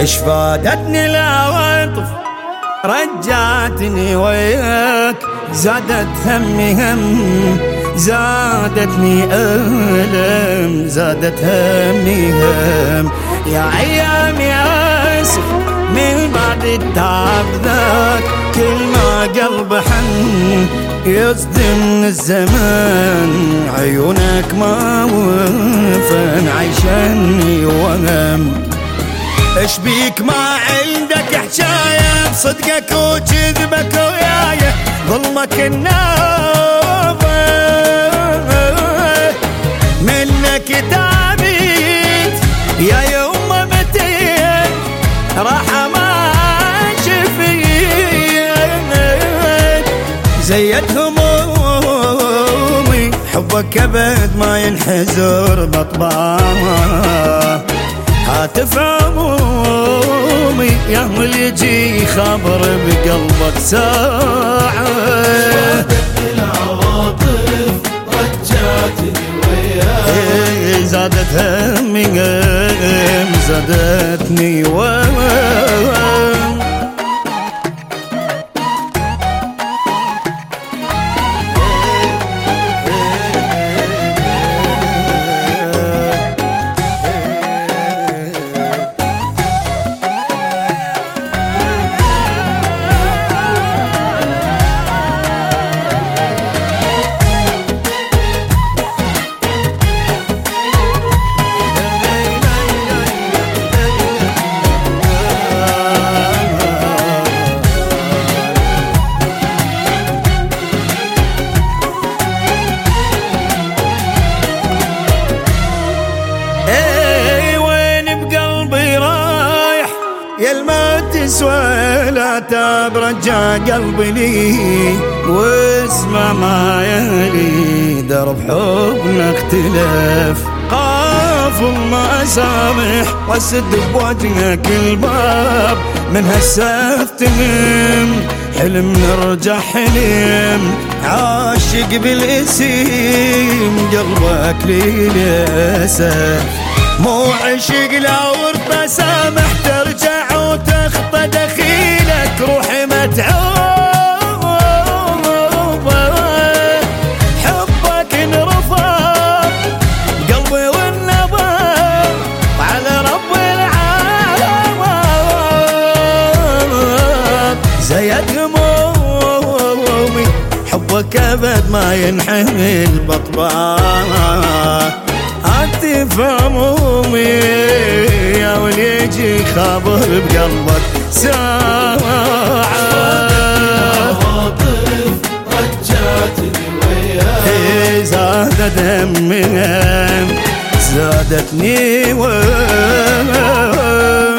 اش فادتني العواطف رجعتني وياك، زادت همي هم، زادتني ألم، زادت همي هم. يا عيامي آسف من بعد التعب ذاك، كل ما قلب حن يصدم الزمان، عيونك ما وفن عيشني وهم. اش بيك ما عندك حجاية بصدقك وكذبك وياي، ظلمك النابه منك تعبيت يا يوم متين، راحة ما شفيت زيت همومي، حبك ابد ما ينحزر بطبعه، هاتف عمومي يا اللي يجي خبر بقلبك ساعة. العواطف رجعتني وياك، زادت همي زادتني يا ما تسوى لا تاب، رجع قلبي لي واسمع ما يلي، درب حبنا اختلف، قافل ما اسامح واسد بوجهك الباب، من هسه افتهم حلم نرجع حلم، عاشق بالاسم قلبك لي للاسف، مو عشق لا ورد سامح، ترجع وتخطى دخيلك روحي متعوب، حبك انرفض قلبي والنبض على رب العالم، زيد همومي حبك ابد ما ينحمل بطبعه، هاتف همومي يا واللي يجي خابر بقلبك ساعة. العواطف رجعتني وياك، زادت همي زادتني